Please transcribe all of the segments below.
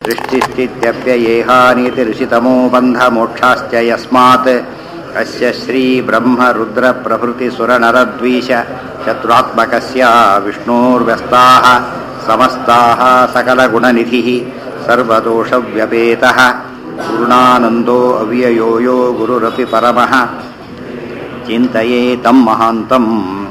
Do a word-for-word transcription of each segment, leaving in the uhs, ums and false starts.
ಸೃಷ್ಟಿಸ್ಥಿತ್ಯಪ್ಯಯೇಹಾನೀತಿ ಋಷಿತಮೋ ಬಂಧ ಮೋಕ್ಷಾಶ್ಚ ಯಸ್ಮಾತ್ ಅಸ್ಯ ಶ್ರೀ ಬ್ರಹ್ಮ ರುದ್ರ ಪ್ರಭೃತಿ ಸುರನರದ್ವೀಷ ಶತ್ರುತ್ಮಕಸ್ಯ ವಿಷ್ಣೋರ್ವ್ಯಸ್ತಾಃ ಸಮಸ್ತಾಃ ಸಕಲಗುಣನಿಧಿಃ ಸರ್ವದೋಷವ್ಯಪೇತಃ ಪೂರ್ಣಾನಂದೋ ಅವ್ಯಯೋ ಯೋ ಗುರುರಪಿ ಪರಮಃ ಚಿಂತಯೇ ತಂ ಮಹಾಂತಂ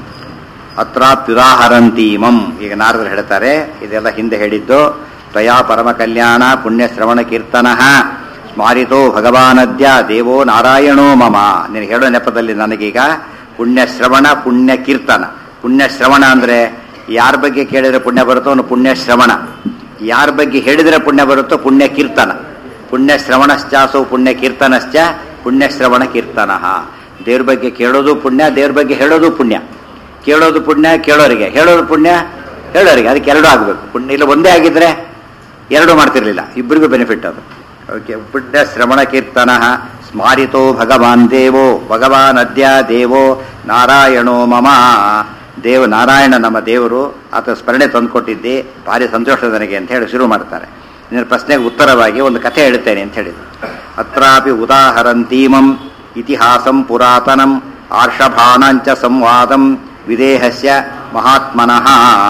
ಅತ್ರಾಪ್ಯುದಾಹರಂತೀಮಂ. ಈಗ ನಾರದರು ಹೇಳ್ತಾರೆ, ಇದೆಲ್ಲ ಹಿಂದೆ ಹೇಳಿದ್ದು. ತ್ವಯಾ ಪರಮ ಕಲ್ಯಾಣ ಪುಣ್ಯ ಶ್ರವಣ ಕೀರ್ತನ ಸ್ಮಾರಿತೋ ಭಗವಾನದ್ಯ ದೇವೋ ನಾರಾಯಣೋ ಮಮ. ನೀನು ಹೇಳೋ ನೆಪದಲ್ಲಿ ನನಗೀಗ ಪುಣ್ಯ ಶ್ರವಣ ಪುಣ್ಯ ಕೀರ್ತನ. ಪುಣ್ಯ ಶ್ರವಣ ಅಂದರೆ ಯಾರ ಬಗ್ಗೆ ಕೇಳಿದರೆ ಪುಣ್ಯ ಬರುತ್ತೋ ಅವನು ಪುಣ್ಯ ಶ್ರವಣ, ಯಾರ ಬಗ್ಗೆ ಹೇಳಿದರೆ ಪುಣ್ಯ ಬರುತ್ತೋ ಪುಣ್ಯ ಕೀರ್ತನ. ಪುಣ್ಯ ಶ್ರವಣಶ್ಚಾಸೋ ಪುಣ್ಯ ಕೀರ್ತನಶ್ಚ ಪುಣ್ಯ ಶ್ರವಣ ಕೀರ್ತನ. ದೇವ್ರ ಬಗ್ಗೆ ಕೇಳೋದು ಪುಣ್ಯ, ದೇವ್ರ ಬಗ್ಗೆ ಹೇಳೋದು ಪುಣ್ಯ. ಕೇಳೋದು ಪುಣ್ಯ ಕೇಳೋರಿಗೆ, ಹೇಳೋದು ಪುಣ್ಯ ಹೇಳೋರಿಗೆ. ಅದಕ್ಕೆ ಎರಡೂ ಆಗಬೇಕು. ಪುಣ್ಯ ಇಲ್ಲ ಒಂದೇ ಆಗಿದ್ರೆ ಎರಡೂ ಮಾಡ್ತಿರ್ಲಿಲ್ಲ, ಇಬ್ಬರಿಗೂ ಬೆನಿಫಿಟ್ ಅದು. ಓಕೆ. ಪುಣ್ಯ ಶ್ರವಣ ಕೀರ್ತನ ಸ್ಮಾರಿತೋ ಭಗವಾನ್ ದೇವೋ ಭಗವಾನ್ ಅದ್ಯ ದೇವೋ ನಾರಾಯಣೋ ಮಮ. ದೇವ ನಾರಾಯಣ ನಮ್ಮ ದೇವರು, ಆತ ಸ್ಮರಣೆ ತಂದುಕೊಟ್ಟಿದ್ದೆ, ಭಾರಿ ಸಂತೋಷ ನನಗೆ ಅಂತ ಹೇಳಿ ಶುರು ಮಾಡ್ತಾರೆ. ನಿನ್ನ ಪ್ರಶ್ನೆಗೆ ಉತ್ತರವಾಗಿ ಒಂದು ಕಥೆ ಹೇಳುತ್ತೇನೆ ಅಂತ ಹೇಳಿದ್ರು. ಅತ್ರಾಪಿ ಉದಾಹರಂತೀಮಂ ಇತಿಹಾಸಂ ಪುರಾತನಂ ಆರ್ಷಭಾಣಾಂಚ ಸಂವಾದಂ ವಿದೇಹಸ್ಯ ಮಹಾತ್ಮನಃ.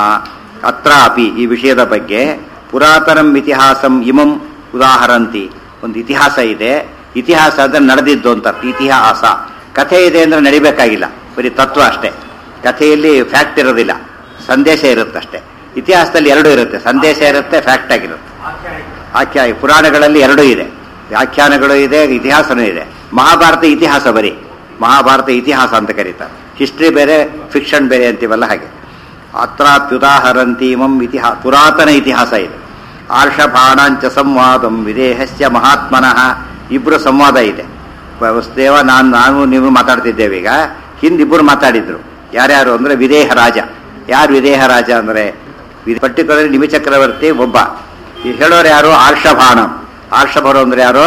ಅತ್ರಾಪಿ ಈ ವಿಷಯದ ಬಗ್ಗೆ ಪುರಾತನಂ ಇತಿಹಾಸಂ ಇಮಂ ಉದಾಹರಂತಿ. ಒಂದು ಇತಿಹಾಸ ಇದೆ, ಇತಿಹಾಸ ಅಂದರೆ ನಡೆದಿದ್ದು ಅಂತ. ಇತಿಹಾಸ ಕಥೆ ಇದೆ ಅಂದರೆ ನಡಿಬೇಕಾಗಿಲ್ಲ, ಬರೀ ತತ್ವ ಅಷ್ಟೇ. ಕಥೆಯಲ್ಲಿ ಫ್ಯಾಕ್ಟ್ ಇರೋದಿಲ್ಲ, ಸಂದೇಶ ಇರುತ್ತಷ್ಟೇ. ಇತಿಹಾಸದಲ್ಲಿ ಎರಡೂ ಇರುತ್ತೆ, ಸಂದೇಶ ಇರುತ್ತೆ, ಫ್ಯಾಕ್ಟ್ ಆಗಿರುತ್ತೆ. ಆಖ್ಯಾ ಪುರಾಣಗಳಲ್ಲಿ ಎರಡೂ ಇದೆ, ವ್ಯಾಖ್ಯಾನಗಳು ಇದೆ, ಇತಿಹಾಸನೂ ಇದೆ. ಮಹಾಭಾರತ ಇತಿಹಾಸ ಬರೀ, ಮಹಾಭಾರತ ಇತಿಹಾಸ ಅಂತ ಕರೀತಾರೆ. ಹಿಸ್ಟ್ರಿ ಬೇರೆ, ಫಿಕ್ಷನ್ ಬೇರೆ ಅಂತೀವಲ್ಲ ಹಾಗೆ. ಅತ್ರಾಪ್ಯುದಾಹರಂತೀಮಂ ಇತಿಹಾಸ, ಪುರಾತನ ಇತಿಹಾಸ ಇದೆ. ಆರ್ಷಭಾಣಾಂಚ ಸಂವಾದಂ ವಿದೇಹಸ್ಯ ಮಹಾತ್ಮನಃ. ಇಬ್ಬರು ಸಂವಾದ ಇದೆ. ವಸುದೇವ ನಾನು ನಾನು ನೀವು ಮಾತಾಡ್ತಿದ್ದೇವೆ. ಈಗ ಹಿಂದಿಬ್ಬರು ಮಾತಾಡಿದ್ರು. ಯಾರ್ಯಾರು ಅಂದರೆ ವಿದೇಹ ರಾಜ. ಯಾರು ವಿದೇಹ ರಾಜ ಅಂದರೆ ಪರ್ಟಿಕ್ಯುಲರ್ ನಿಮಿ ಚಕ್ರವರ್ತಿ ಒಬ್ಬ. ಈ ಹೇಳೋರು ಯಾರು? ಆರ್ಷಭಾಣಂ. ಆರ್ಷಭರು ಅಂದರೆ ಯಾರು?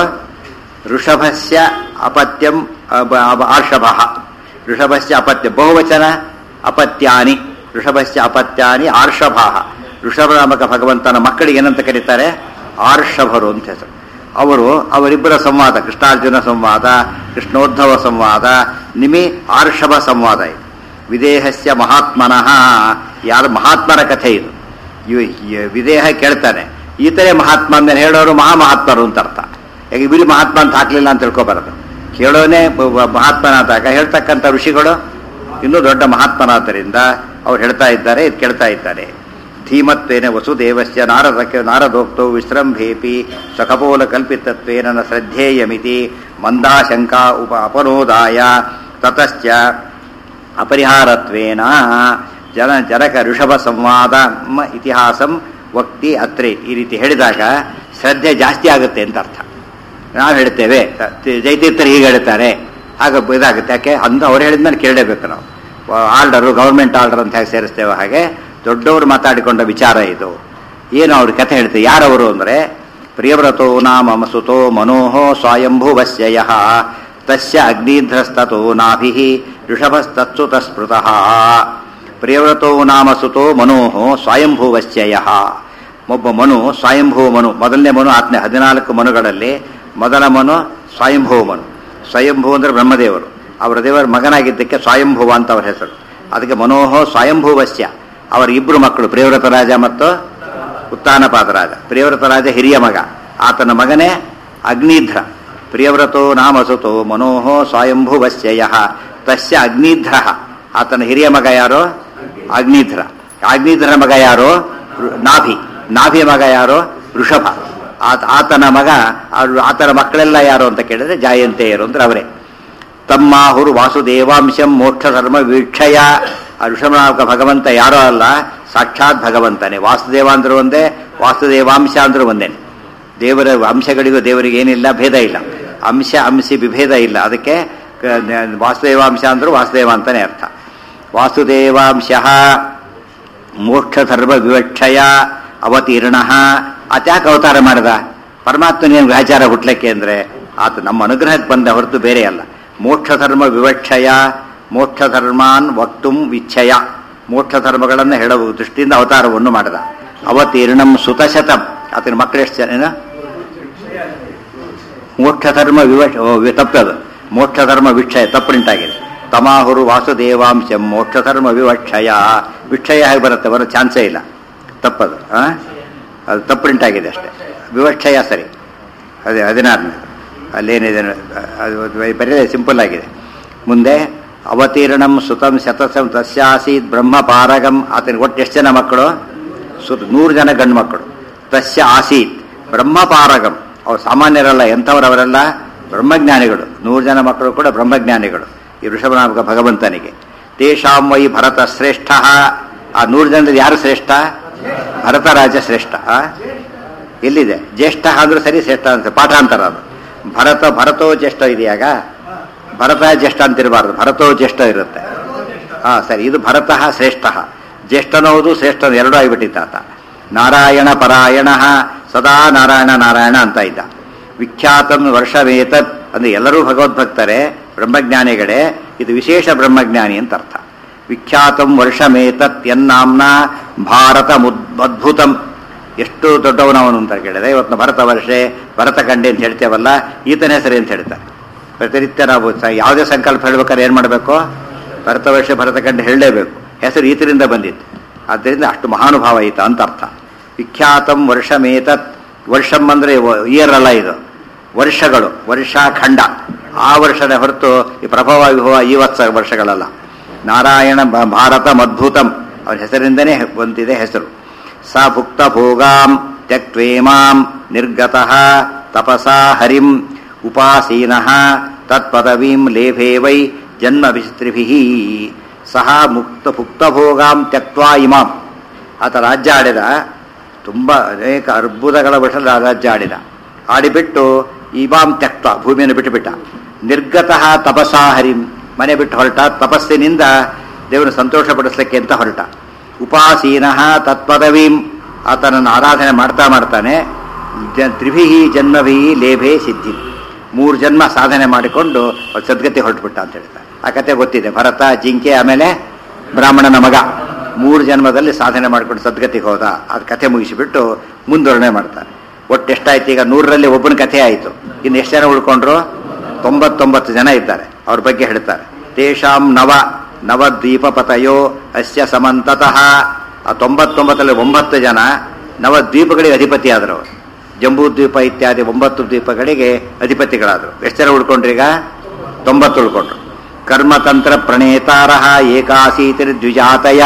ಋಷಭಸ್ಯ ಅಪತ್ಯಂ ಆರ್ಷಭ. ಋಷಭಸ್ಯ ಅಪತ್ಯ ಬಹುವಚನ ಅಪತ್ಯಾನಿ. ಋಷಭಸ್ಯ ಅಪತ್ಯಾನಿ ಆರ್ಷಭ. ಋಷಭ ನಾಮಕ ಭಗವಂತನ ಮಕ್ಕಳಿಗೆ ಏನಂತ ಕರೀತಾರೆ? ಆರ್ಷಭರು ಅಂತ ಹೆಸರು. ಅವರು ಅವರಿಬ್ಬರ ಸಂವಾದ, ಕೃಷ್ಣಾರ್ಜುನ ಸಂವಾದ, ಕೃಷ್ಣೋದ್ಧವ ಸಂವಾದ, ನಿಮಿ ಆರ್ಷಭ ಸಂವಾದ ಇದು. ವಿದೇಹಸ್ಯ ಮಹಾತ್ಮನಃ. ಯಾರು ಮಹಾತ್ಮರ ಕಥೆ ಇದು. ವಿದೇಹ ಕೇಳ್ತಾನೆ, ಈತರೇ ಮಹಾತ್ಮ ಅಂದ್ರೆ ಹೇಳೋರು ಮಹಾಮಹಾತ್ಮರು ಅಂತ ಅರ್ಥ. ಯಾಕೆ ಇಬ್ಬರು ಮಹಾತ್ಮ ಅಂತ ಹಾಕ್ಲಿಲ್ಲ ಅಂತ ತಿಳ್ಕೊಬಾರದು. ಕೇಳೋನೇ ಮಹಾತ್ಮನಾದಾಗ ಹೇಳ್ತಕ್ಕಂಥ ಋಷಿಗಳು ಇನ್ನೂ ದೊಡ್ಡ ಮಹಾತ್ಮನಾದ್ದರಿಂದ ಅವ್ರು ಹೇಳ್ತಾ ಇದ್ದಾರೆ, ಇದು ಕೇಳ್ತಾ ಇದ್ದಾರೆ. ಧೀಮತ್ವೇನ ವಸುದೇವಸ್ಯ ನಾರದಕ್ಕೆ ನಾರದೋಕ್ತೋ ವಿಶ್ರಂಭೇಪಿ ಸಖಪೋಲ ಕಲ್ಪಿತತ್ವೇನ ನ ಶ್ರದ್ಧೇಯಮಿತಿ ಮಂದಾಶಂಕಾ ಉಪ ಅಪನೋದಾಯ ತತಶ್ಚ ಅಪರಿಹಾರತ್ವೇನ ಜನ ಜನಕ ಋಷಭ ಸಂವಾದ ಇತಿಹಾಸಂ ವಕ್ತಿ ಅತ್ರೆ. ಈ ರೀತಿ ಹೇಳಿದಾಗ ಶ್ರದ್ಧೆ ಜಾಸ್ತಿ ಆಗುತ್ತೆ ಅಂತ ಅರ್ಥ. ನಾವು ಹೇಳ್ತೇವೆ, ಜಯತೀರ್ಥರು ಹೀಗೆ ಹೇಳ್ತಾರೆ, ಆಗ ಇದಾಗುತ್ತೆ. ಯಾಕೆ ಅಂದು ಅವ್ರು ಹೇಳಿದ್ಮೇಲೆ ಕೇಳಲೇಬೇಕು ನಾವು. ಆರ್ಡರು, ಗೌರ್ಮೆಂಟ್ ಆರ್ಡರ್ ಅಂತ ಹೇಗೆ ಸೇರಿಸ್ತೇವೆ ಹಾಗೆ ದೊಡ್ಡವರು ಮಾತಾಡಿಕೊಂಡ ವಿಚಾರ ಇದು. ಏನು ಅವ್ರ ಕಥೆ ಹೇಳ್ತೇವೆ? ಯಾರವರು ಅಂದರೆ ಪ್ರಿಯವ್ರತೋ ನಾಮ ಸುತೋ ಮನೋಹೋ ಸ್ವಯಂಭುವಸ್ಯ ಯಃ ತಸ್ಯ ಅಗ್ನಿಧ್ರಸ್ತೋ ನಾಭಿ ಋಷಭಸ್ತತ್ಸು ತಸ್ಮೃತಃ. ಪ್ರಿಯವ್ರತೋ ನಾಮ ಸುತೋ ಮನೋಹೋ ಸ್ವಯಂಭುವಸ್ಯ ಯಃ. ಒಬ್ಬ ಮನು, ಸ್ವಯಂಭೂ ಮನು, ಮೊದಲನೇ ಮನು ಆತ್ಮೆ. ಹದಿನಾಲ್ಕು ಮನುಗಳಲ್ಲಿ ಮೊದಲ ಮನು ಸ್ವಯಂಭೂ ಮನು. ಸ್ವಯಂಭೂ ಅಂದರೆ ಬ್ರಹ್ಮದೇವರು. ಅವರ ದೇವರ ಮಗನಾಗಿದ್ದಕ್ಕೆ ಸ್ವಯಂಭುವ ಅಂತ ಅವರ ಹೆಸರು. ಅದಕ್ಕೆ ಮನೋಹೋ ಸ್ವಯಂಭೂವಸ್ಯ. ಅವರ ಇಬ್ಬರು ಮಕ್ಕಳು, ಪ್ರಿಯವ್ರತ ರಾಜ ಮತ್ತು ಉತ್ತಾನಪಾದ ರಾಜ. ಪ್ರಿಯವ್ರತ ರಾಜ ಹಿರಿಯ ಮಗ, ಆತನ ಮಗನೇ ಅಗ್ನಿಧ್ರ. ಪ್ರಿಯವ್ರತೋ ನಾಮಸುತೋ ಮನೋಹೋ ಸ್ವಯಂಭುವಸ್ಯ ಯಃ ತಸ್ಯ ಅಗ್ನಿಧ್ರ. ಆತನ ಹಿರಿಯ ಮಗ ಯಾರೋ? ಅಗ್ನಿಧ್ರ. ಅಗ್ನಿಧ್ರ ಮಗ ಯಾರೋ? ನಾಭಿ. ನಾಭಿ ಮಗ ಯಾರೋ? ಋಷಭ. ಆತ ಆತನ ಮಗ, ಆತನ ಮಕ್ಕಳೆಲ್ಲ ಯಾರು ಅಂತ ಕೇಳಿದ್ರೆ ಜಾಯಂತೆಯರು ಅಂದ್ರೆ ಅವರೇ. ತಮ್ಮಾಹುರು ವಾಸುದೇವಾಂಶಂ ಮೋಕ್ಷ ಧರ್ಮ ವೀಕ್ಷಯ. ಆ ಋಷಭನಾಮಕ ಭಗವಂತ ಯಾರೋ ಅಲ್ಲ, ಸಾಕ್ಷಾತ್ ಭಗವಂತನೇ. ವಾಸುದೇವ ಅಂದ್ರೂ ಒಂದೇ, ವಾಸುದೇವಾಂಶ ಅಂದ್ರೂ ಒಂದೇ. ದೇವರ ಅಂಶಗಳಿಗೂ ದೇವರಿಗೆ ಏನಿಲ್ಲ, ಭೇದ ಇಲ್ಲ. ಅಂಶ ಅಂಶಿ ವಿಭೇದ ಇಲ್ಲ. ಅದಕ್ಕೆ ವಾಸುದೇವಾಂಶ ಅಂದ್ರೂ ವಾಸುದೇವ ಅಂತಾನೆ ಅರ್ಥ. ವಾಸುದೇವಾಂಶ ಮೋಕ್ಷ ಧರ್ಮ ವಿವಕ್ಷಯ ಅವತೀರ್ಣ. ಆತ್ಯಾಕೆ ಅವತಾರ ಮಾಡಿದ? ಪರಮಾತ್ಮನೇನು ವ್ಯಾಚಾರ ಹುಟ್ಲಕ್ಕೆ ಅಂದರೆ ಆತ ನಮ್ಮ ಅನುಗ್ರಹಕ್ಕೆ ಬಂದ ಹೊರತು ಬೇರೆ ಅಲ್ಲ. ಮೋಕ್ಷ ಧರ್ಮ ವಿವಕ್ಷಯ, ಮೋಕ್ಷ ಧರ್ಮಾನ್ ವಕ್ತುಂ ವಿಚ್ಛಯ. ಮೋಕ್ಷ ಧರ್ಮಗಳನ್ನು ಹೇಳುವ ದೃಷ್ಟಿಯಿಂದ ಅವತಾರವನ್ನು ಮಾಡಿದ. ಅವತೀರ್ಣಂ ಸುತಶತಂ. ಆತನ ಮಕ್ಕಳು ಎಷ್ಟು ಜನ? ಮೋಕ್ಷ ಧರ್ಮ ವಿವಶ ತಪ್ಪದು, ಮೋಕ್ಷ ಧರ್ಮ ವಿಕ್ಷಯ ತಪ್ಪುಂಟಾಗಿದೆ. ತಮಾಹುರು ವಾಸುದೇವಾಂಶ ಮೋಕ್ಷ ಧರ್ಮ ವಿವಕ್ಷಯ, ವಿಕ್ಷಯ ಹೇಗೆ ಬರುತ್ತೆ, ಬರೋ ಚಾನ್ಸೇ ಇಲ್ಲ, ತಪ್ಪದು. ಹಾಂ ಅದು ತಪ್ಪುಂಟಾಗಿದೆ ಅಷ್ಟೇ. ವಿವಕ್ಷಯ ಸರಿ. ಅದೇ ಹದಿನಾರನೇ ಅಲ್ಲೇನಿದೆ ಅದು ಬರೀ ಸಿಂಪಲ್ ಆಗಿದೆ. ಮುಂದೆ ಅವತೀರ್ಣಂ ಸುತಂ ಶತಸಂ ತಸ್ಯಾಸೀತ್ ಬ್ರಹ್ಮ ಪಾರಗಂ. ಆತನಿಗೆ ಒಟ್ಟು ಎಷ್ಟು ಜನ ಮಕ್ಕಳು? ಸುತ ನೂರು ಜನ ಗಂಡು ಮಕ್ಕಳು. ತಸ್ಯ ಆಸೀತ್ ಬ್ರಹ್ಮ ಪಾರಗಂ. ಅವ್ರು ಸಾಮಾನ್ಯರಲ್ಲ, ಎಂಥವರವರೆಲ್ಲ ಬ್ರಹ್ಮಜ್ಞಾನಿಗಳು. ನೂರು ಜನ ಮಕ್ಕಳು ಕೂಡ ಬ್ರಹ್ಮಜ್ಞಾನಿಗಳು ಈ ಋಷಭನಾಮಕ ಭಗವಂತನಿಗೆ. ತೇಷಾಂ ವೈ ಭರತ ಶ್ರೇಷ್ಠ. ಆ ನೂರು ಜನದಲ್ಲಿ ಯಾರು ಶ್ರೇಷ್ಠ? ಭರತರಾಜ ಶ್ರೇಷ್ಠ. ಎಲ್ಲಿದೆ ಜ್ಯೇಷ್ಠ ಅಂದ್ರೆ ಸರಿ, ಶ್ರೇಷ್ಠ ಅಂತ ಪಾಠಾಂತರ ಅದು. ಭರತ ಭರತೋ ಜ್ಯೇಷ್ಠ ಇದೆಯಾಗ, ಭರತ ಜ್ಯೇಷ್ಠ ಅಂತಿರಬಾರ್ದು, ಭರತೋ ಜ್ಯೇಷ್ಠ ಇರುತ್ತೆ. ಹಾ ಸರಿ, ಇದು ಭರತಃ ಶ್ರೇಷ್ಠ. ಜ್ಯೇಷ್ಠನೋದು ಶ್ರೇಷ್ಠ ಎರಡೂ ಆಗಿಬಿಟ್ಟಿತ್ತಾತ. ನಾರಾಯಣ ಪರಾಯಣ, ಸದಾ ನಾರಾಯಣ ನಾರಾಯಣ ಅಂತ ಇದ್ದ. ವಿಖ್ಯಾತಂ ವರ್ಷವೇತತ್ ಅಂದ್ರೆ ಎಲ್ಲರೂ ಭಗವದ್ಭಕ್ತರೇ, ಬ್ರಹ್ಮಜ್ಞಾನಿಗಳೇ. ಇದು ವಿಶೇಷ ಬ್ರಹ್ಮಜ್ಞಾನಿ ಅಂತ ಅರ್ಥ. ವಿಖ್ಯಾತಂ ವರ್ಷಮೇತತ್ ಎನ್ನಾಮ್ನ ಭಾರತ ಅದ್ಭುತಂ. ಎಷ್ಟು ದೊಡ್ಡವನವನು ಅಂತ ಕೇಳಿದೆ. ಇವತ್ತು ಭರತ ವರ್ಷೆ ಭರತ ಕಂಡೆ ಅಂತ ಹೇಳ್ತೇವಲ್ಲ, ಈತನ ಹೆಸರು ಅಂತ ಹೇಳ್ತಾರೆ. ಪ್ರತಿನಿತ್ಯ ನಾವು ಯಾವುದೇ ಸಂಕಲ್ಪ ಹೇಳ್ಬೇಕಾದ್ರೆ ಏನು ಮಾಡಬೇಕು? ಭರತ ವರ್ಷ ಭರತ ಕಂಡೆ ಹೇಳಲೇಬೇಕು. ಹೆಸರು ಈತರಿಂದ ಬಂದಿತ್ತು, ಆದ್ದರಿಂದ ಅಷ್ಟು ಮಹಾನುಭಾವ ಈತ ಅಂತ ಅರ್ಥ. ವಿಖ್ಯಾತಂ ವರ್ಷಮೇತತ್. ವರ್ಷಂ ಅಂದರೆ ಇಯರ್ ಅಲ್ಲ, ಇದು ವರ್ಷಗಳು, ವರ್ಷಖಂಡ. ಆ ವರ್ಷದ ಹೊರತು ಈ ಪ್ರಭವ ವಿಭವ ಈ ವತ್ಸ ವರ್ಷಗಳಲ್ಲ. ನಾರಾಯಣ ಭಾರತ ಅದ್ಭುತಂ, ಅವರ ಹೆಸರಿಂದನೇ ಬಂದಿದೆ ಹೆಸರು. ಸ ಭುಕ್ತ ಭೋಗಾಂ ತ್ಯಕ್ವೇಮಾಂ ನಿರ್ಗತಃ ತಪಸಾ ಹರಿಂ ಉಪಾಸೀನಃ ತತ್ಪದವೀಂ ಲೇಭೇ ವೈ ಜನ್ಮ ವಿಸ್ತ್ರಿಭಿಃ. ಸಹ ಮುಕ್ತ ಭುಕ್ತ ಭೋಗಾಂ ತ್ಯಕ್ವಾ ಇಮಾಂ. ಆತ ರಾಜ್ಯ ಆಡಿದ, ತುಂಬ ಅನೇಕ ಅರ್ಬುದಗಳ ವರ್ಷ ರಾಜ್ಯ ಆಡಿದ. ಆಡಿಬಿಟ್ಟು ಇಮಾಂ ತ್ಯಕ್ತ ಭೂಮಿಯನ್ನು ಬಿಟ್ಟುಬಿಟ್ಟ. ನಿರ್ಗತಃ ತಪಸಾ ಹರಿಂ, ಮನೆ ಬಿಟ್ಟು ಹೊರಟ, ತಪಸ್ಸಿನಿಂದ ದೇವರು ಸಂತೋಷಪಡಿಸ್ಲಿಕ್ಕೆ ಅಂತ ಹೊರಟ. ಉಪಾಸೀನಃ ತತ್ಪದವೀಂ, ಆತನನ್ನು ಆರಾಧನೆ ಮಾಡ್ತಾ ಮಾಡ್ತಾನೆ. ತ್ರಿಭಿ ಜನ್ಮಭಿ ಲೇಭೆ ಸಿದ್ಧಿ, ಮೂರು ಜನ್ಮ ಸಾಧನೆ ಮಾಡಿಕೊಂಡು ಸದ್ಗತಿ ಹೊರಟುಬಿಟ್ಟ ಅಂತ ಹೇಳ್ತಾರೆ. ಆ ಕತೆ ಗೊತ್ತಿದೆ. ಭರತ, ಜಿಂಕೆ, ಆಮೇಲೆ ಬ್ರಾಹ್ಮಣನ ಮಗ, ಮೂರು ಜನ್ಮದಲ್ಲಿ ಸಾಧನೆ ಮಾಡಿಕೊಂಡು ಸದ್ಗತಿಗೆ ಹೋದ. ಅದು ಕಥೆ ಮುಗಿಸಿಬಿಟ್ಟು ಮುಂದುವರಣೆ ಮಾಡ್ತಾರೆ. ಒಟ್ಟು ಎಷ್ಟಾಯ್ತು ಈಗ? ನೂರರಲ್ಲಿ ಒಬ್ಬನ ಕಥೆ ಆಯಿತು. ಇನ್ನು ಎಷ್ಟು ಜನ ಉಳ್ಕೊಂಡ್ರು? ತೊಂಬತ್ತೊಂಬತ್ತು ಜನ ಇದ್ದಾರೆ. ಅವ್ರ ಬಗ್ಗೆ ಹೇಳ್ತಾರೆ. ತೇಷಾಂ ನವ ನವದ್ವೀಪಪತಯೋ ಅಸ್ಯ ಸಮಂತತಃ. ಆ ತೊಂಬತ್ತೊಂಬತ್ತರಲ್ಲಿ ಒಂಬತ್ತು ಜನ ನವದ್ವೀಪಗಳಿಗೆ ಅಧಿಪತಿ ಆದರು. ಅವರು ಜಂಬೂ ದ್ವೀಪ ಇತ್ಯಾದಿ ಒಂಬತ್ತು ದ್ವೀಪಗಳಿಗೆ ಅಧಿಪತಿಗಳಾದರು. ಎಷ್ಟು ಜನ ಉಳ್ಕೊಂಡ್ರೀಗ? ತೊಂಬತ್ತು ಉಳ್ಕೊಂಡ್ರು. ಕರ್ಮತಂತ್ರ ಪ್ರಣೇತಾರ ಏಕಾಸೀತಿರ್ ದ್ವಿಜಾತಯ.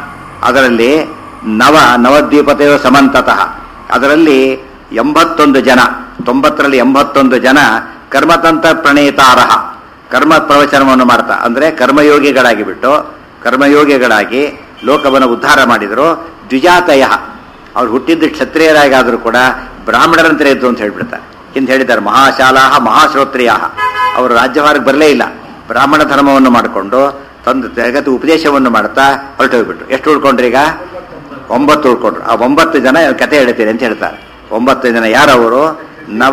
ಅದರಲ್ಲಿ ನವ ನವದ್ವೀಪತೆಯೋ ಸಮಂತತಃ. ಅದರಲ್ಲಿ ಎಂಬತ್ತೊಂದು ಜನ, ತೊಂಬತ್ತರಲ್ಲಿ ಎಂಬತ್ತೊಂದು ಜನ ಕರ್ಮತಂತ್ರ ಪ್ರಣೇತಾರ, ಕರ್ಮ ಪ್ರವಚನವನ್ನು ಮಾಡ್ತಾ, ಅಂದರೆ ಕರ್ಮಯೋಗಿಗಳಾಗಿ ಬಿಟ್ಟು ಕರ್ಮಯೋಗಿಗಳಾಗಿ ಲೋಕವನ್ನು ಉದ್ಧಾರ ಮಾಡಿದರು. ದ್ವಿಜಾತಯ, ಅವ್ರು ಹುಟ್ಟಿದ್ದು ಕ್ಷತ್ರಿಯರಾಗಾದರೂ ಕೂಡ ಬ್ರಾಹ್ಮಣರಂತೆ ಇದ್ದು ಅಂತ ಹೇಳ್ಬಿಡ್ತಾರೆ. ಹಿಂದೆ ಹೇಳಿದ್ದಾರೆ ಮಹಾಶಾಲಾಹ ಮಹಾಶ್ರೋತ್ರಿಯ. ಅವರು ರಾಜ್ಯಭಾರಕ್ಕೆ ಬರಲೇ ಇಲ್ಲ, ಬ್ರಾಹ್ಮಣ ಧರ್ಮವನ್ನು ಮಾಡಿಕೊಂಡು ತಂದು ಜಗತ್ತು ಉಪದೇಶವನ್ನು ಮಾಡ್ತಾ ಹೊರಟೋಗ್ಬಿಟ್ರು. ಎಷ್ಟು ಉಳ್ಕೊಂಡ್ರೀಗ? ಒಂಬತ್ತು ಉಳ್ಕೊಂಡ್ರು. ಆ ಒಂಬತ್ತು ಜನ ಕತೆ ಹೇಳ್ತೀನಿ ಅಂತ ಹೇಳ್ತಾರೆ. ಒಂಬತ್ತು ಜನ ಯಾರವರು? ನವ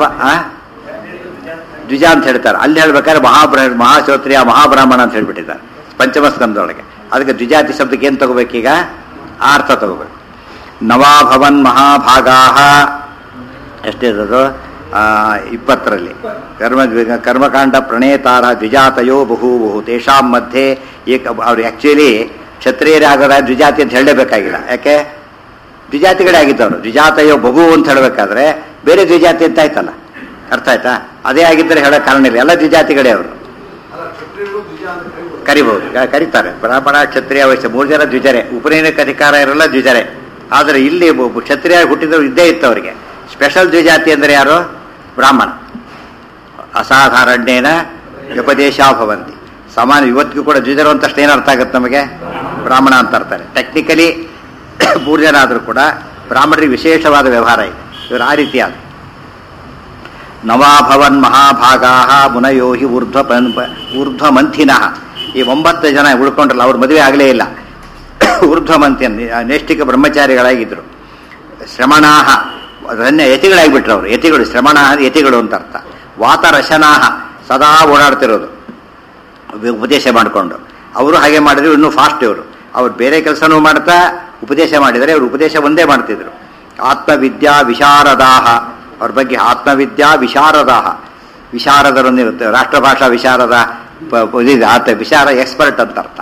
ದ್ವಿಜ ಅಂತ ಹೇಳ್ತಾರೆ. ಅಲ್ಲಿ ಹೇಳ್ಬೇಕಾದ್ರೆ ಮಹಾಬ್ರ ಮಹಾಶ್ರೋತ್ರಿಯ ಮಹಾಬ್ರಾಹ್ಮಣ ಅಂತ ಹೇಳ್ಬಿಟ್ಟಿದ್ದಾರೆ ಪಂಚಮ ಸ್ಕಂದೊಳಗೆ. ಅದಕ್ಕೆ ದ್ವಿಜಾತಿ ಶಬ್ದಕ್ಕೆ ಏನು ತಗೋಬೇಕೀಗ? ಅರ್ಥ ತಗೋಬೇಕು. ನವಾಭವನ್ ಮಹಾಭಾಗಾಹ. ಎಷ್ಟಿರೋದು? ಇಪ್ಪತ್ತರಲ್ಲಿ. ಕರ್ಮ ಕರ್ಮಕಾಂಡ ಪ್ರಣೇತಾರ ದ್ವಿಜಾತಯೋ ಬಹು ಬಹು ತೇಷಾಂ ಮಧ್ಯೆ ಏಕ. ಅವ್ರು ಆ್ಯಕ್ಚುಲಿ ಕ್ಷತ್ರಿಯರೇ ಆಗೋದ ದ್ವಿಜಾತಿ ಅಂತ ಹೇಳಲೇಬೇಕಾಗಿಲ್ಲ. ಯಾಕೆ? ದ್ವಿಜಾತಿಗಳೇ ಆಗಿದ್ದವರು. ದ್ವಿಜಾತಯೋ ಬಹು ಅಂತ ಹೇಳಬೇಕಾದ್ರೆ ಬೇರೆ ದ್ವಿಜಾತಿ ಅಂತ ಆಯ್ತಲ್ಲ, ಅರ್ಥ ಆಯ್ತಾ? ಅದೇ ಆಗಿದ್ದರೆ ಹೇಳೋ ಕಾರಣ ಇಲ್ಲ. ಎಲ್ಲ ದ್ವಿಜಾತಿಗಳೇ ಅವರು. ಕರಿಬಹುದು, ಕರೀತಾರೆ. ಬ್ರಾಹ್ಮಣ ಕ್ಷತ್ರಿಯ ವೈಶ್ಯ ಮೂರು ಜನ ದ್ವಿಜರೇ. ಉಪನಯನಕ್ಕೆ ಅಧಿಕಾರ ಇರಲ್ಲ, ದ್ವಿಜರೇ. ಆದರೆ ಇಲ್ಲಿ ಕ್ಷತ್ರಿಯ ಹುಟ್ಟಿದ್ರು ಇದ್ದೇ ಇತ್ತು ಅವರಿಗೆ. ಸ್ಪೆಷಲ್ ದ್ವಿಜಾತಿ ಅಂದರೆ ಯಾರು? ಬ್ರಾಹ್ಮಣ. ಅಸಾಧಾರಣ್ಯೇನ ವ್ಯಪದೇಶಾ ಭವಂತಿ. ಸಾಮಾನ್ಯ ಇವತ್ತಿಗೂ ಕೂಡ ದ್ವಿಜರು ಅಂತ ಅಷ್ಟೇನು ಅರ್ಥ ಆಗುತ್ತೆ ನಮಗೆ? ಬ್ರಾಹ್ಮಣ ಅಂತ ಅರ್ತಾರೆ. ಟೆಕ್ನಿಕಲಿ ಮೂರು ಜನ ಆದರೂ ಕೂಡ ಬ್ರಾಹ್ಮಣರಿಗೆ ವಿಶೇಷವಾದ ವ್ಯವಹಾರ ಇದೆ. ಇವರು ಆ ರೀತಿಯಾದ ನವಾಭವನ್ ಮಹಾಭಾಗಾ ಮುನಯೋ ಹಿ ಊರ್ಧ್ವ ಊರ್ಧ್ವ ಮಂಥಿನಃ. ಈ ಒಂಬತ್ತು ಜನ ಉಳ್ಕೊಂಡ್ರಲ್ಲ, ಅವ್ರ ಮದುವೆ ಆಗಲೇ ಇಲ್ಲ. ಊರ್ಧ್ವ ಮಂಥಿನ ನೈಷ್ಠಿಕ ಬ್ರಹ್ಮಚಾರಿಗಳಾಗಿದ್ದರು. ಶ್ರಮಣಾಹ ಧನ್ಯ ಯತಿಗಳಾಗಿಬಿಟ್ರು ಅವರು. ಯತಿಗಳು, ಶ್ರಮಣ ಯತಿಗಳು ಅಂತ ಅರ್ಥ. ವಾತರಶನಾಹ ಸದಾ ಓಡಾಡ್ತಿರೋದು ಉಪದೇಶ ಮಾಡಿಕೊಂಡು. ಅವರು ಹಾಗೆ ಮಾಡಿದ್ರು, ಇನ್ನೂ ಫಾಸ್ಟ್ ಇವರು. ಅವ್ರು ಬೇರೆ ಕೆಲಸನೂ ಮಾಡ್ತಾ ಉಪದೇಶ ಮಾಡಿದರೆ ಅವರು ಉಪದೇಶ ಒಂದೇ ಮಾಡ್ತಿದ್ರು. ಆತ್ಮವಿದ್ಯಾ ವಿಶಾರದಾಹ, ಅವ್ರ ಬಗ್ಗೆ ಆತ್ಮವಿದ್ಯಾ ವಿಶಾರದಾಹ, ವಿಶಾರದರೊಂದು ಇರುತ್ತೆ, ರಾಷ್ಟ್ರಭಾಷಾ ವಿಶಾರದ ಪ- ಇದಿದೆ, ಆತ ವಿಚಾರ ಎಕ್ಸ್ಪರ್ಟ್ ಅಂತ ಅರ್ಥ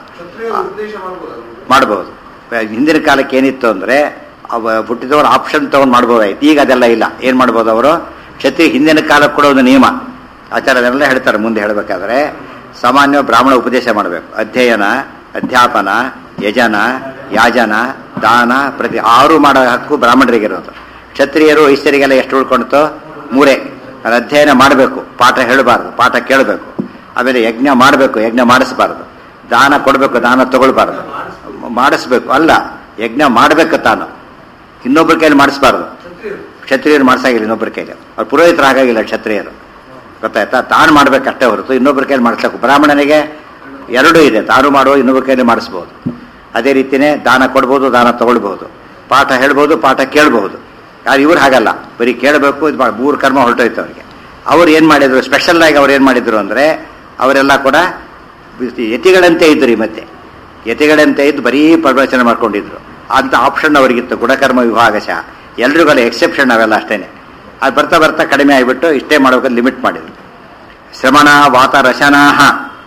ಮಾಡ್ಬೋದು. ಹಿಂದಿನ ಕಾಲಕ್ಕೆ ಏನಿತ್ತು ಅಂದರೆ ಅವ ಹುಟ್ಟಿದವರು ಆಪ್ಷನ್ ತೊಗೊಂಡು ಮಾಡ್ಬೋದಾಯ್ತು. ಈಗ ಅದೆಲ್ಲ ಇಲ್ಲ. ಏನು ಮಾಡ್ಬೋದು ಅವರು? ಕ್ಷತ್ರಿಯ ಹಿಂದಿನ ಕಾಲಕ್ಕೆ ಕೂಡ ಒಂದು ನಿಯಮ ಆಚಾರ್ಯರೆಲ್ಲ ಹೇಳ್ತಾರೆ. ಮುಂದೆ ಹೇಳಬೇಕಾದ್ರೆ ಸಾಮಾನ್ಯ ಬ್ರಾಹ್ಮಣ ಉಪದೇಶ ಮಾಡಬೇಕು. ಅಧ್ಯಯನ, ಅಧ್ಯಾಪನ, ಯಜನ, ಯಾಜನ, ದಾನ, ಪ್ರತಿ ಆರು ಮಾಡೋ ಹಕ್ಕು ಬ್ರಾಹ್ಮಣರಿಗಿರೋದು. ಕ್ಷತ್ರಿಯರು ವೈಶ್ಯರಿಗೆಲ್ಲ ಎಷ್ಟು ಉಳ್ಕೊಳ್ತೋ? ಮೂರೇ. ಅದು ಅಧ್ಯಯನ ಮಾಡಬೇಕು, ಪಾಠ ಹೇಳಬಾರ್ದು, ಪಾಠ ಕೇಳಬೇಕು. ಆಮೇಲೆ ಯಜ್ಞ ಮಾಡಬೇಕು, ಯಜ್ಞ ಮಾಡಿಸಬಾರ್ದು. ದಾನ ಕೊಡಬೇಕು, ದಾನ ತಗೊಳ್ಬಾರ್ದು. ಮಾಡಿಸ್ಬೇಕು ಅಲ್ಲ, ಯಜ್ಞ ಮಾಡಬೇಕು ತಾನು, ಇನ್ನೊಬ್ಬರ ಕೈಲಿ ಮಾಡಿಸ್ಬಾರ್ದು. ಕ್ಷತ್ರಿಯರು ಮಾಡಿಸಾಗಿಲ್ಲ ಇನ್ನೊಬ್ಬರ ಕೈಲಿ, ಅವ್ರು ಪುರೋಹಿತರಾಗಿಲ್ಲ ಕ್ಷತ್ರಿಯರು, ಗೊತ್ತಾಯ್ತಾ? ತಾನು ಮಾಡ್ಬೇಕಷ್ಟೇ ಹೊರತು ಇನ್ನೊಬ್ಬರ ಕೈಲಿ ಮಾಡಿಸ್ಬೇಕು. ಬ್ರಾಹ್ಮಣನಿಗೆ ಎರಡೂ ಇದೆ, ತಾನು ಮಾಡುವ ಇನ್ನೊಬ್ಬರ ಕೈಲಿ ಮಾಡಿಸ್ಬೋದು. ಅದೇ ರೀತಿಯೇ ದಾನ ಕೊಡ್ಬೋದು, ದಾನ ತಗೊಳ್ಬಹುದು, ಪಾಠ ಹೇಳ್ಬೋದು, ಪಾಠ ಕೇಳ್ಬಹುದು. ಯಾರು ಇವ್ರು ಹಾಗಲ್ಲ, ಬರೀ ಕೇಳಬೇಕು, ಇದು ಮೂರು ಕರ್ಮ ಹೊರಟೋಯ್ತು ಅವ್ರಿಗೆ. ಅವ್ರು ಏನು ಮಾಡಿದ್ರು, ಸ್ಪೆಷಲ್ ಆಗಿ ಅವ್ರು ಏನು ಮಾಡಿದ್ರು ಅಂದರೆ ಅವರೆಲ್ಲ ಕೂಡ ಯತಿಗಳಂತೆ ಇದ್ರು. ಈ ಮತ್ತೆ ಯತಿಗಳಂತೆ ಇದ್ದು ಬರೀ ಪ್ರವಚನ ಮಾಡ್ಕೊಂಡಿದ್ರು. ಅಂತ ಆಪ್ಷನ್ ಅವರಿಗಿತ್ತು, ಗುಣಕರ್ಮ ವಿಭಾಗಶಃ. ಎಲ್ರಿಗೆಲ್ಲ ಎಕ್ಸೆಪ್ಷನ್ ಅವೆಲ್ಲ ಅಷ್ಟೇನೆ. ಅದು ಬರ್ತಾ ಬರ್ತಾ ಕಡಿಮೆ ಆಗಿಬಿಟ್ಟು ಇಷ್ಟೇ ಮಾಡೋಕೆ ಲಿಮಿಟ್ ಮಾಡಿದ್ರು. ಶ್ರಮಣ ವಾತ ರಶನಾಹ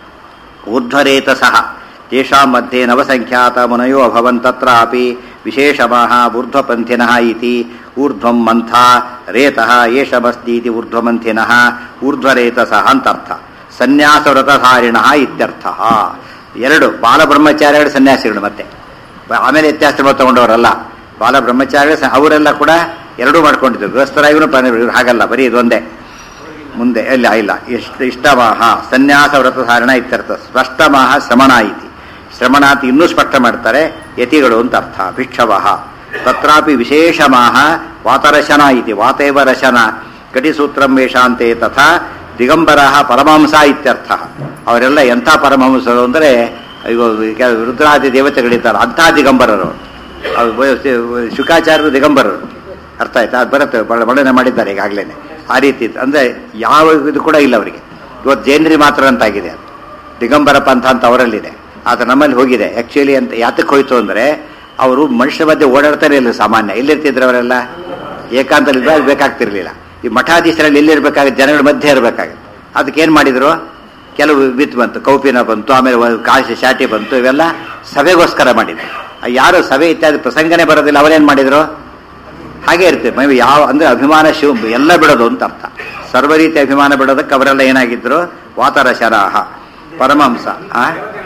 ಊರ್ಧ್ವರೇತ ಸಹ ತೇಷಾಂ ಮಧ್ಯೆ ನವಸಂಖ್ಯಾತ ಮುನಯೋ ಅಭವನ್ ತತ್ರಾಪಿ ವಿಶೇಷಮಃ ಊರ್ಧ್ವಪಂಥಿನಃ ಇತಿ ಊರ್ಧ್ವಂ ಮಂಥ ರೇತಃ ಏಷಮಸ್ತೀತಿ ಊರ್ಧ್ವಮಂಥಿನಃ ಊರ್ಧ್ವರೇತಸಃ ಅಂತರ್ಥ. ಸನ್ಯಾಸವ್ರತಧಾರಿಣಃ ಇತ್ಯರ್ಥಃ. ಎರಡು ಬಾಲಬ್ರಹ್ಮಚಾರ್ಯಗಳು ಸನ್ಯಾಸಿಗಳು. ಮತ್ತೆ ಆಮೇಲೆ ವ್ಯತ್ಯಾಸ ತಗೊಂಡವರಲ್ಲ, ಬಾಲಬ್ರಹ್ಮಚಾರ್ಯಗಳು ಅವರೆಲ್ಲ ಕೂಡ ಎರಡೂ ಮಾಡ್ಕೊಂಡಿದ್ರು. ಗೃಹಸ್ಥರಾಗಿನೂ ಇವ್ರು ಹಾಗಲ್ಲ, ಬರೀ ಇದೊಂದೇ. ಮುಂದೆ ಇಲ್ಲ ಇಲ್ಲ ಇಷ್ಟ ಇಷ್ಟಮಾಹ ಸನ್ಯಾಸ ವ್ರತಧಾರಣ ಇತ್ಯರ್ಥ. ಸ್ಪಷ್ಟಮಾಹ ಶ್ರಮಣ ಇತಿ. ಶ್ರಮಣಾತಿ ಇನ್ನೂ ಸ್ಪಷ್ಟ ಮಾಡ್ತಾರೆ, ಯತಿಗಳು ಅಂತ ಅರ್ಥ. ಭಿಕ್ಷವಃ ತತ್ರಾಪಿ ವಿಶೇಷಮಾಹ ವಾತರಶನ ಇತಿ. ವಾತೇವ ರಶನ ಕಟಿಸೂತ್ರಂ ವೇಷಾಂತೆ ತಥಾ ದಿಗಂಬರ ಪರಮಹಂಸ ಇತ್ಯರ್ಥ. ಅವರೆಲ್ಲ ಎಂಥ ಪರಮಹಂಸರು ಅಂದರೆ ಈಗ ರುದ್ರಾದಿ ದೇವತೆಗಳಿದ್ದಾರೆ, ಅಂಥ ದಿಗಂಬರರು. ಶುಕಾಚಾರ್ಯರು ದಿಗಂಬರರು, ಅರ್ಥ ಆಯ್ತಾ? ಅದು ಬರುತ್ತೆ, ವರ್ಣನೆ ಮಾಡಿದ್ದಾರೆ ಈಗಾಗಲೇ. ಆ ರೀತಿ ಅಂದರೆ ಯಾವ ಇದು ಕೂಡ ಇಲ್ಲ ಅವರಿಗೆ. ಇವತ್ತು ಜೈನರಿ ಮಾತ್ರ ಅಂತಾಗಿದೆ, ಅದು ದಿಗಂಬರ ಪಂಥ ಅಂತ ಅವರಲ್ಲಿದೆ. ಆದರೆ ನಮ್ಮಲ್ಲಿ ಹೋಗಿದೆ. ಆ್ಯಕ್ಚುಲಿ ಅಂತ ಯಾತಕ್ಕೆ ಹೋಯ್ತು ಅಂದರೆ ಅವರು ಮನುಷ್ಯ ಮಧ್ಯೆ ಓಡಾಡ್ತಾನೆ ಇಲ್ಲ. ಸಾಮಾನ್ಯ ಎಲ್ಲಿರ್ತಿದ್ರು ಅವರೆಲ್ಲ? ಏಕಾಂತಲ್ಲಿ ಬೇಕಾಗ್ತಿರ್ಲಿಲ್ಲ. ಈ ಮಠಾಧೀಶರಲ್ಲಿ ಎಲ್ಲಿರ್ಬೇಕಾಗುತ್ತೆ? ಜನಗಳ ಮಧ್ಯೆ ಇರಬೇಕಾಗುತ್ತೆ. ಅದಕ್ಕೇನು ಮಾಡಿದರು? ಕೆಲವು ವಿತ್ ಬಂತು, ಕೌಪಿನ ಬಂತು, ಆಮೇಲೆ ಕಾಶಿ ಶಾಟಿ ಬಂತು, ಇವೆಲ್ಲ ಸಭೆಗೋಸ್ಕರ ಮಾಡಿದ್ರು. ಯಾರು ಸಭೆ ಇತ್ಯಾದಿ ಪ್ರಸಂಗನೇ ಬರೋದಿಲ್ಲ, ಅವರೇನು ಮಾಡಿದರು? ಹಾಗೆ ಇರ್ತೀವಿ ಮೈ ಯಾವ ಅಂದರೆ ಅಭಿಮಾನ ಶಿವ ಎಲ್ಲ ಬಿಡೋದು ಅಂತ ಅರ್ಥ. ಸರ್ವ ರೀತಿ ಅಭಿಮಾನ ಬಿಡೋದಕ್ಕೆ ಅವರೆಲ್ಲ ಏನಾಗಿದ್ರು? ವಾತರಶರಾಹ ಪರಮಹಂಸ. ಆ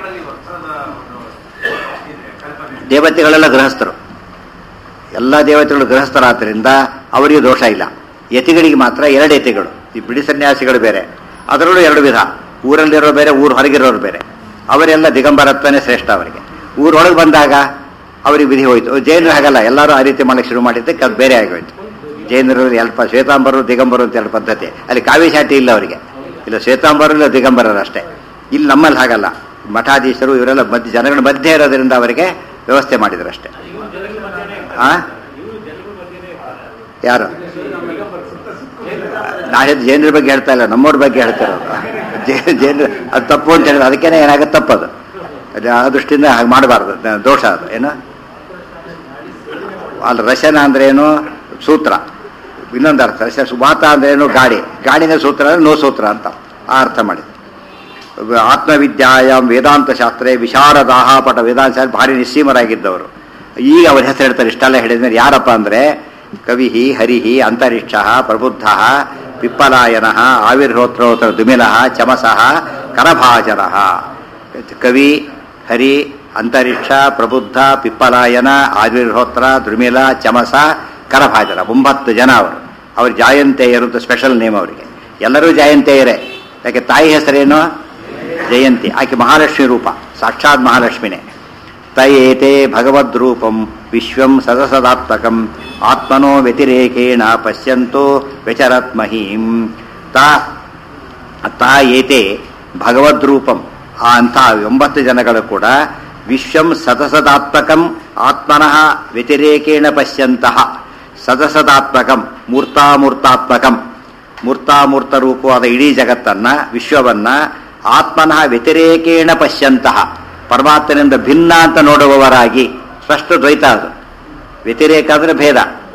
ದೇವತೆಗಳೆಲ್ಲ ಗೃಹಸ್ಥರು, ಎಲ್ಲ ದೇವತೆಗಳು ಗೃಹಸ್ಥರಾದ್ದರಿಂದ ಅವರಿಗೆ ದೋಷ ಇಲ್ಲ. ಯತಿಗಳಿಗೆ ಮಾತ್ರ ಎರಡು ಯತಿಗಳು. ಈ ಬಿಡಿ ಸನ್ಯಾಸಿಗಳು ಬೇರೆ, ಅದರಲ್ಲೂ ಎರಡು ವಿಧ. ಊರಲ್ಲಿರೋರು ಬೇರೆ, ಊರು ಹೊರಗಿರೋರು ಬೇರೆ. ಅವರೆಲ್ಲ ದಿಗಂಬರತ್ವನೇ ಶ್ರೇಷ್ಠ ಅವರಿಗೆ. ಊರೊಳಗೆ ಬಂದಾಗ ಅವ್ರಿಗೆ ವಿಧಿ ಹೋಯ್ತು. ಜೈನರು ಹಾಗಲ್ಲ, ಎಲ್ಲರೂ ಆ ರೀತಿ ಮಾಡಕ್ಕೆ ಶುರು ಮಾಡಿದ್ದಕ್ಕೆ ಅದು ಬೇರೆ ಆಗೋಯ್ತು. ಜೈನರು ಎಲ್ಪ ಶ್ವೇತಾಂಬರರು ದಿಗಂಬರು ಅಂತ ಎರಡು ಪದ್ಧತಿ. ಅಲ್ಲಿ ಕಾವ್ಯ ಶಾಟಿ ಇಲ್ಲ ಅವರಿಗೆ. ಇಲ್ಲ ಶ್ವೇತಾಂಬರು ಇಲ್ಲ ದಿಗಂಬರರು ಅಷ್ಟೇ. ಇಲ್ಲಿ ನಮ್ಮಲ್ಲಿ ಹಾಗಲ್ಲ, ಮಠಾಧೀಶರು ಇವರೆಲ್ಲ ಮಧ್ಯ ಜನಗಳ ಮಧ್ಯೆ ಇರೋದ್ರಿಂದ ಅವರಿಗೆ ವ್ಯವಸ್ಥೆ ಮಾಡಿದ್ರು ಅಷ್ಟೇ. ಆ ಯಾರು? ನಾಳೆ ಜೈನರ ಬಗ್ಗೆ ಹೇಳ್ತಾ ಇಲ್ಲ, ನಮ್ಮವ್ರ ಬಗ್ಗೆ ಹೇಳ್ತಿರೋದು. ಜೈನರು ಅದು ತಪ್ಪು ಅಂತ ಹೇಳಿದ್ರೆ ಅದಕ್ಕೇನೆ ಏನಾಗುತ್ತೆ? ತಪ್ಪದು. ಆ ದೃಷ್ಟಿಯಿಂದ ಹಾಗೆ ಮಾಡಬಾರ್ದು, ದೋಷ ಅದು. ಏನು ಅಲ್ಲಿ ರಶನ ಅಂದ್ರೆ ಏನು? ಸೂತ್ರ. ಇನ್ನೊಂದು ಅರ್ಥ ರಶ ಸುಭಾತ ಅಂದ್ರೆ ಏನು? ಗಾಡಿ. ಗಾಡಿನ ಸೂತ್ರ ಅಂದ್ರೆ ನೋ ಸೂತ್ರ ಅಂತ ಆ ಅರ್ಥ ಮಾಡಿದ್ರು. ಆತ್ಮವಿದ್ಯಾಯಾಮ್ ವೇದಾಂತ ಶಾಸ್ತ್ರೇ ವಿಶಾರದಾಹ ಪಟ. ವೇದಾಂತ ಶಾಸ್ತ್ರ ಭಾರಿ ನಿಸ್ಸೀಮರಾಗಿದ್ದವರು. ಈಗ ಅವ್ರ ಹೆಸರು ಹೇಳ್ತಾರೆ. ಇಷ್ಟೆಲ್ಲ ಹೇಳಿದ್ಮೇಲೆ ಯಾರಪ್ಪ ಅಂದರೆ ಕವಿ ಹರಿ ಅಂತರಿಕ್ಷ ಪ್ರಬುದ್ಧ ಪಿಪ್ಪಲಾಯನ ಆವಿರ್ಹೋತ್ರೋತ್ರ ದುಮಿಲ ಚಮಸ ಕರಭಾಜನ. ಕವಿ, ಹರಿ, ಅಂತರಿಕ್ಷ, ಪ್ರಬುದ್ಧ, ಪಿಪ್ಪಲಾಯನ, ಆವಿರ್ಹೋತ್ರ, ದ್ರುಮಿಲ, ಚಮಸ, ಕರಭಾಜನ. ಒಂಬತ್ತು ಜನ ಅವರು. ಅವ್ರು ಜಾಯಂತೆಯರು ಅಂತ ಸ್ಪೆಷಲ್ ನೇಮ್ ಅವರಿಗೆ. ಎಲ್ಲರೂ ಜಾಯಂತೆಯರೇ. ಯಾಕೆ ತಾಯಿ ಹೆಸರೇನು? ಜಯಂತಿ. ಆಕೆ ಮಹಾಲಕ್ಷ್ಮಿ ರೂಪ, ಸಾಕ್ಷಾತ್ ಮಹಾಲಕ್ಷ್ಮಿನೇ. ತಯೇತೆ ಭಗವದ್ರೂಪಂ ವಿಶ್ವಂ ಸದಸದಾತ್ಮಕಂ ಆತ್ಮನೋ ವ್ಯತಿರೇಕೇಣ ಪಶ್ಯಂತೋ ವ್ಯಚರತ್ ಮಹೀಂ. ತಾ ಏತೆ ಭಗವದ್ರೂಪಂ. ಆ ಅಂಥ ಒಂಬತ್ತು ಜನಗಳು ಕೂಡ ವಿಶ್ವಂ ಸದಸದಾತ್ಮಕಂ ಆತ್ಮನಃ ವ್ಯತಿರೇಕೇಣ ಪಶ್ಯಂತಹ. ಸದಸದಾತ್ಮಕಂ ಮೂರ್ತಾಮೂರ್ತಾತ್ಮಕಂ. ಮೂರ್ತಾಮೂರ್ತ ರೂಪವಾದ ಇಡೀ ಜಗತ್ತನ್ನ, ವಿಶ್ವವನ್ನ ಆತ್ಮನಃ ವ್ಯತಿರೇಕೇಣ ಪಶ್ಯಂತಹ, ಪರಮಾತ್ಮನಿಂದ ಭಿನ್ನ ಅಂತ ನೋಡುವವರಾಗಿ. ಸ್ಪಷ್ಟ ದ್ವೈತ ಅದು. ವ್ಯತಿರೇಕ ಅಂದ್ರೆ ಭೇದ,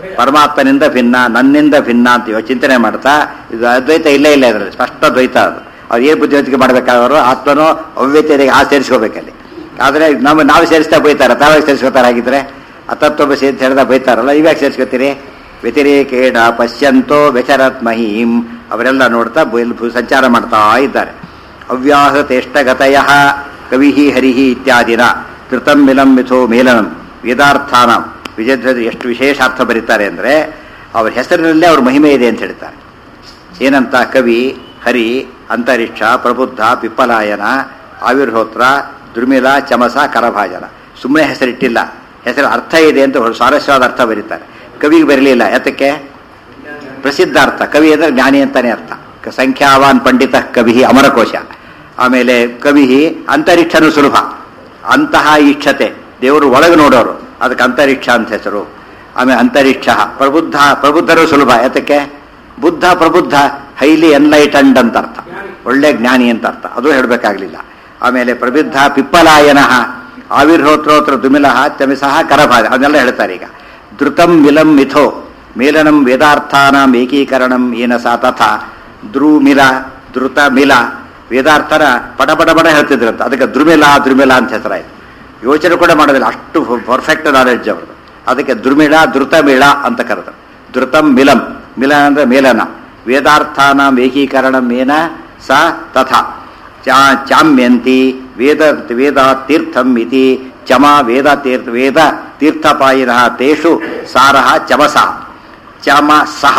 ಪರಮಾತ್ಮನಿಂದ ಭಿನ್ನ, ನನ್ನಿಂದ ಭಿನ್ನ ಅಂತ ಇವಾಗ ಚಿಂತನೆ ಮಾಡ್ತಾ, ಇದು ಅದ್ವೈತ ಇಲ್ಲೇ ಇಲ್ಲ ಇದರಲ್ಲಿ, ಸ್ಪಷ್ಟ ದ್ವೈತ ಅದು. ಅವ್ರು ಏನು ಬುದ್ಧಿವಂತಿಕೆ ಮಾಡಬೇಕಾದವರು ಆತ್ಮನೋ ಅವ್ಯತೆಗೆ ಆ ಸೇರಿಸ್ಕೋಬೇಕಲ್ಲಿ. ಆದರೆ ನಮ್ಮ ನಾವು ಸೇರಿಸ್ತಾ ಬೈತಾರೆ, ತಾವಾಗ ಸೇರಿಸ್ಕೋತಾರೆ. ಆಗಿದ್ರೆ ಅತತ್ವ ಸೇರಿಸಿ ಹೇಳಿದ ಬೈತಾರಲ್ಲ, ಇವ್ಯಾಕೆ ಸೇರಿಸ್ಕೋತೀರಿ? ವ್ಯತಿರೇಕೇಣ ಪಶ್ಯಂತೋ ವ್ಯಚರತ್ ಮಹೀಂ, ಅವರೆಲ್ಲ ನೋಡ್ತಾ ಬಯಲು ಸಂಚಾರ ಮಾಡ್ತಾ ಇದ್ದಾರೆ. ಅವ್ಯಾಹತೇಷ್ಟಗತಯ ಕವಿ ಹರಿಹಿ ಇತ್ಯಾದಿನ ಕೃತಂ ಮಿಲಂ ಮಿಥೋ ಮೇಲನಂ ವೇದಾರ್ಥಾನ ವಿಜಯ ಎಷ್ಟು ವಿಶೇಷ ಅರ್ಥ ಬರೀತಾರೆ ಅಂದರೆ, ಅವ್ರ ಹೆಸರಿನಲ್ಲೇ ಅವ್ರ ಮಹಿಮೆ ಇದೆ ಅಂತ ಹೇಳ್ತಾರೆ. ಏನಂತ? ಕವಿ, ಹರಿ, ಅಂತರಿಕ್ಷ, ಪ್ರಬುದ್ಧ, ಪಿಪ್ಪಲಾಯನ, ಆವಿರ್ಹೋತ್ರ, ದುರ್ಮಿಲ, ಚಮಸ, ಕರಭಾಜನ. ಸುಮ್ಮನೆ ಹೆಸರಿಟ್ಟಿಲ್ಲ, ಹೆಸರು ಅರ್ಥ ಇದೆ ಅಂತ ಸ್ವಾರಸ್ಯವಾದ ಅರ್ಥ ಬರೀತಾರೆ. ಕವಿಗೆ ಬರಲಿಲ್ಲ, ಯಾತಕ್ಕೆ? ಪ್ರಸಿದ್ಧ ಅರ್ಥ. ಕವಿ ಅಂದರೆ ಜ್ಞಾನಿ ಅಂತಾನೆ ಅರ್ಥ. ಸಂಖ್ಯಾವಾನ್ ಪಂಡಿತ ಕವಿ, ಅಮರಕೋಶ. ಆಮೇಲೆ ಕವಿ, ಅಂತರಿಕ್ಷನು ಸುಲಭ, ಅಂತಹ ಇಚ್ಛತೆ, ದೇವರು ಒಳಗೆ ನೋಡೋರು, ಅದಕ್ಕೆ ಅಂತರಿಕ್ಷ ಅಂತ ಹೆಸರು. ಆಮೇಲೆ ಅಂತರಿಕ್ಷ. ಪ್ರಬುದ್ಧ, ಪ್ರಬುದ್ಧರು ಸುಲಭ, ಯಾತಕ್ಕೆ? ಬುದ್ಧ, ಪ್ರಬುದ್ಧ, ಹೈಲಿ ಎನ್ಲೈಟನ್ಡ್ ಅಂತ ಅರ್ಥ, ಒಳ್ಳೆ ಜ್ಞಾನಿ ಅಂತ ಅರ್ಥ, ಅದು ಹೇಳಬೇಕಾಗಲಿಲ್ಲ. ಆಮೇಲೆ ಪ್ರಬುದ್ಧ, ಪಿಪ್ಪಲಾಯನ, ಆವಿರ್ಹೋತ್ರೋತ್ರ, ದುಮಿಲಹ, ಚಮಿಸಹ, ಕರಭಾಜ, ಅದನ್ನೆಲ್ಲ ಹೇಳ್ತಾರೆ. ಈಗ ಧೃತಂ ಮಿಲಂ ಮಿಥೋ ಮೇಲನಂ ವೇದಾರ್ಥಾನಾಂ ಏಕೀಕರಣಂ ಏನ ಸಾ ತಥಾ ದ್ರುಮಿಲ, ಧೃತ, ಮಿಲ, ವೇದಾರ್ಥನ ಪಟ ಪಟ ಪಟ ಹೇಳ್ತಿದ್ರಂತ, ಅದಕ್ಕೆ ದ್ರುಮಿಲ ದ್ರುಮಿಲ ಅಂತ ಹೆಸರಾಯಿತು. ಯೋಚನೆ ಕೂಡ ಮಾಡೋದಿಲ್ಲ, ಅಷ್ಟು ಪರ್ಫೆಕ್ಟ್ ನಾಲೆಡ್ಜ್ ಅವ್ರದ್ದು. ಅದಕ್ಕೆ ದ್ರುಮಿಳ, ಧೃತಮಿಳ ಅಂತ ಕರೆದರು. ಧೃತಂ ಮಿಲಂ, ಮಿಲ ಅಂದರೆ ಮೇಲನ, ವೇದಾರ್ಥಾನಾಂ ಏಕೀಕರಣಂ ಏನ ಸ ತಥಾ ಚಾ ಚಾಮ್ಯಂತಿ ವೇದ ವೇದ ತೀರ್ಥಂ ಇತಿ ಚಮ ವೇದ ತೀರ್ಥ ವೇದ ತೀರ್ಥಪಾಯಿನಃ ತೇಷು ಸಾರಃ ಚಮಸ ಚಮ ಸಹ.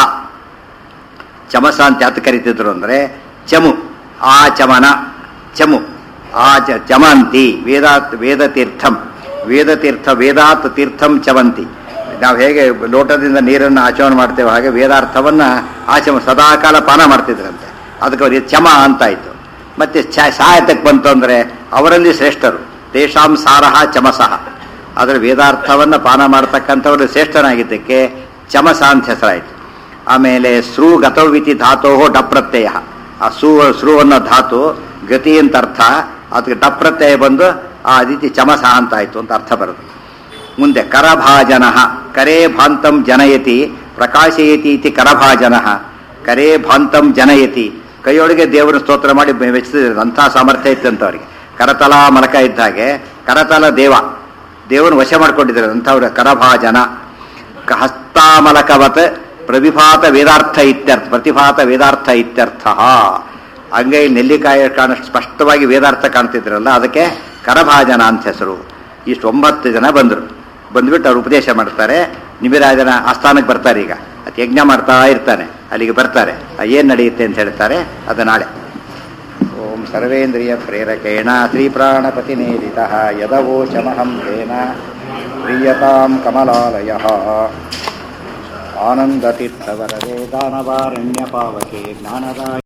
ಚಮಸ ಅಂತ ಯಾತ ಕರೀತಿದ್ರು ಅಂದರೆ ಚಮು, ಆ ಚಮನ, ಚಮು, ಆ ಚ ಚಮಂತಿ ವೇದಾತ್ ವೇದ ತೀರ್ಥಂ, ವೇದ ತೀರ್ಥ ವೇದಾತ್ ತೀರ್ಥಂ ಚಮಂತಿ. ನಾವು ಹೇಗೆ ಲೋಟದಿಂದ ನೀರನ್ನು ಆಚಮನ ಮಾಡ್ತೇವೆ, ಹಾಗೆ ವೇದಾರ್ಥವನ್ನು ಆಚಮ ಸದಾಕಾಲ ಪಾನ ಮಾಡ್ತಿದ್ರಂತೆ. ಅದಕ್ಕೆ ಅವರಿಗೆ ಚಮ ಅಂತಾಯಿತು. ಮತ್ತೆ ಚ ಸಾಯತಕ್ಕೆ ಬಂತು ಅಂದರೆ ಅವರಲ್ಲಿ ಶ್ರೇಷ್ಠರು, ತೇಷಾಂ ಸಾರಹ ಚಮಸಃ. ಆದರೆ ವೇದಾರ್ಥವನ್ನು ಪಾನ ಮಾಡ್ತಕ್ಕಂಥವರು ಶ್ರೇಷ್ಠನಾಗಿದ್ದಕ್ಕೆ ಚಮಸ ಅಂತ ಹೆಸರಾಯಿತು. ಆಮೇಲೆ ಸೃ ಗತವಿತಿ ಧಾತೋ ಡಪ್ರತ್ಯಯ, ಆ ಸೂ ಸೃ ಅನ್ನೋ ಧಾತು ಗತಿ ಅಂತ ಅರ್ಥ, ಅದಕ್ಕೆ ಡಪ್ರತ್ಯಯ ಬಂದು ಆ ರೀತಿ ಚಮಸ ಅಂತಾಯಿತು ಅಂತ ಅರ್ಥ ಬರುತ್ತೆ. ಮುಂದೆ ಕರಭಾಜನ, ಕರೇ ಭಾಂತಂ ಜನಯತಿ ಪ್ರಕಾಶಯತಿ ಇತಿ ಕರಭಾಜನ. ಕರೇ ಭಾಂತಂ ಜನಯತಿ, ಕೈಯೊಳಗೆ ದೇವರ ಸ್ತೋತ್ರ ಮಾಡಿ ಮೆಚ್ಚಿದ್ರು, ಅಂಥ ಸಾಮರ್ಥ್ಯ ಇತ್ತಂತ ಅವರಿಗೆ. ಕರತಲ ಮಲಕ ಇದ್ದ ಹಾಗೆ ಕರತಲ ದೇವ, ದೇವರನ್ನು ವಶ ಮಾಡ್ಕೊಂಡಿದ್ದಾರೆ ಅಂಥವ್ರ ಕರಭಾಜನ. ಹಸ್ತಾಮಲಕವತ್ ಪ್ರವಿಭಾತ ವೇದಾರ್ಥ ಇತ್ಯರ್ಥ, ಪ್ರತಿಭಾತ ವೇದಾರ್ಥ ಇತ್ಯರ್ಥ. ಅಂಗೈ ನೆಲ್ಲಿಕಾಯಿ ಕಾಣ ಸ್ಪಷ್ಟವಾಗಿ ವೇದಾರ್ಥ ಕಾಣ್ತಿದ್ರಲ್ಲ, ಅದಕ್ಕೆ ಕರಭಾಜನ ಅಂತ ಹೆಸರು. ಇಷ್ಟು ಒಂಬತ್ತು ಜನ ಬಂದರು. ಬಂದ್ಬಿಟ್ಟು ಅವ್ರು ಉಪದೇಶ ಮಾಡ್ತಾರೆ. ನಿಮಿರಾಜನ ಆಸ್ಥಾನಕ್ಕೆ ಬರ್ತಾರೆ. ಈಗ ಅದು ಯಜ್ಞ ಮಾಡ್ತಾ ಇರ್ತಾನೆ, ಅಲ್ಲಿಗೆ ಬರ್ತಾರೆ. ಏನು ನಡೆಯುತ್ತೆ ಅಂತ ಹೇಳ್ತಾರೆ, ಅದು ನಾಳೆ. ಓಂ ಸರ್ವೇಂದ್ರಿಯ ಪ್ರೇರಕೇಣ ಶ್ರೀ ಪ್ರಾಣಪತಿನೇದಿತ ಯದವೋಚಮಹಂ ತೇನ ಪ್ರೀಯತಾಂ ಕಮಲಾಲಯ. ಆನಂದತೀರ್ಥವರದೇ ದಾನವಾರಣ್ಯ ಪಾವಕೆ ಜ್ಞಾನದ